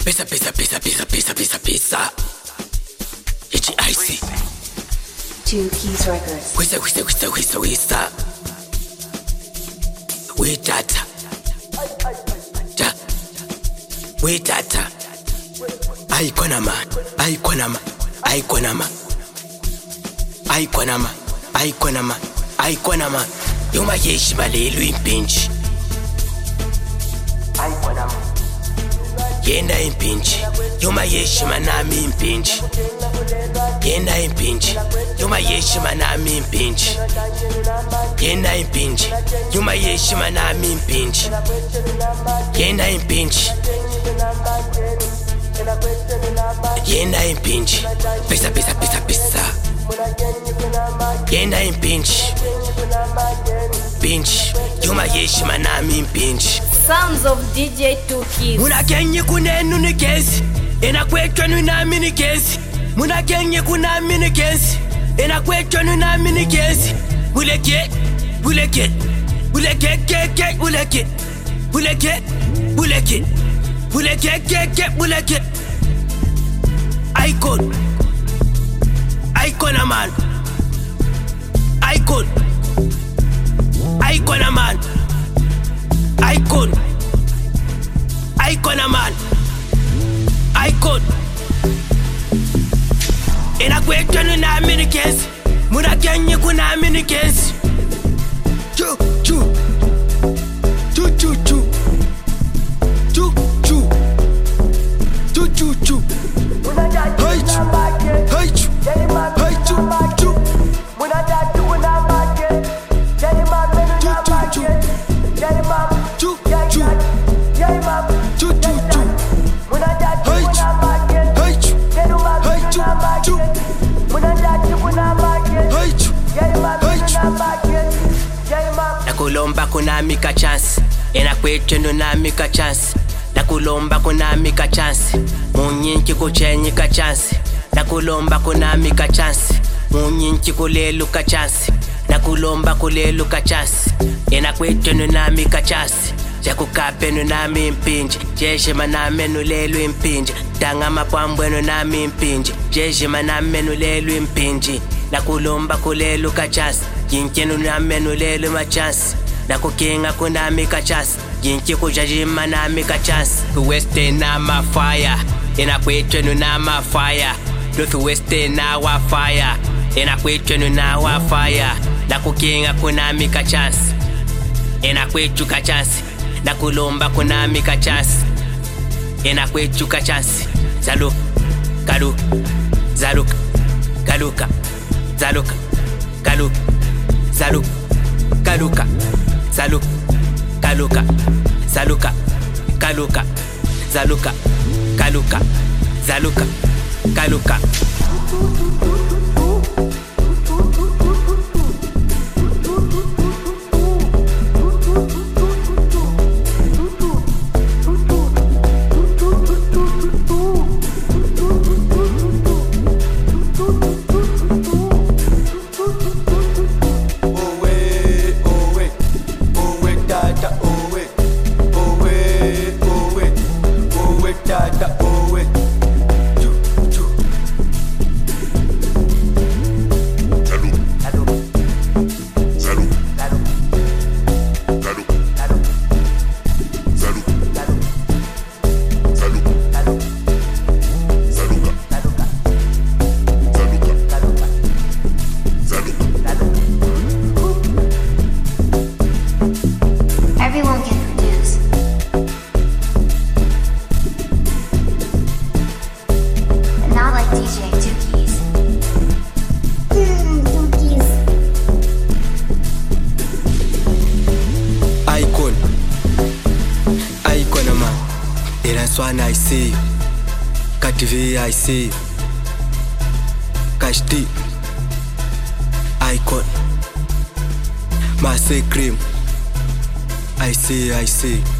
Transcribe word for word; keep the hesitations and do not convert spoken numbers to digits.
Pesa, pesa, pesa, pesa, pesa, pesa, pesa. H I C. Two Keys Records. Wisa, wisa, wisa, wisa, wisa. We data. Da. We data. Aikona man. Aikona man. Aikona man. Aikona man. Aikona man. Aikona man. Yoma yeshi malelu impinji. Aikona man. Yenda impinji. Yoma yeshi manami impinji. Yenda impinji. Yoma yeshi manami impinji. Yenda impinji. Yoma yeshi manami impinji. Yenda impinji. Yenda impinji. Pesa, pesa, pesa, pesa. Yenda impinji. Pinji. Yoma yeshi manami impinji. Sounds of D J two Keys. Muna kenye kunenu ni kesi. Ena kwekyo nami ni kesi. Muna kenye kunami ni kesi. Ena kwekyo nami ni kesi. Buleke, buleke, buleke, ke, ke, buleke, buleke, buleke, buleke, ke, ke, buleke. Icon, icon a man, icon, icon a man, icon, icon a man, icon. Ena kwekyo nami ni kesi. Muna kenye kunami ni kesi. Chu, chu, chu, chu, chu, chu, chu, chu, chu, chu. Hey, chu, hey, chu, hey, chu, chu. Chu, chu, chu, chu, chu, chu, chu. Hey, chu, hey, chu, hey, chu, chu. Hey, chu, hey, chu. Nakulomba kunami ka chance. Ena kwekyo nami ka chance. Nakulomba kunami ka chance. Munyinki kuchenyi ka chance. Nakulomba kunami ka chance. Munyinki kulelu ka chance. Nakulomba kulelu ka chance. Ena kwekyo nami ka chance. Jakukape nami impinji. Jeje maname nulelu impinji. Tanga mapambwe nami impinji. Jeje maname nulelu impinji. Nakulomba kulelu ka chance. Yinki nami nulelu ma chance. Nakukinga kunami ka chance. Yinki kujajima nami ka chance. Weste na ma fire. Ena kwekyo na ma fire. Luthi weste na wa fire. Ena kwekyo na wa fire. Nakukinga kunami ka chance. Ena kwekyo ka chance. Nakulomba kunami ka chance. Ena kwekyo ka chance. Zaluk, galuk, zaluk, galuka, zaluk, galuk, zaluk, galuka, zaluk, galuka, zaluka, galuka, zaluka, galuka, zaluka, galuka. Swan I see you. Kat T V I see you. Cash T Icon Masse Cream I see I see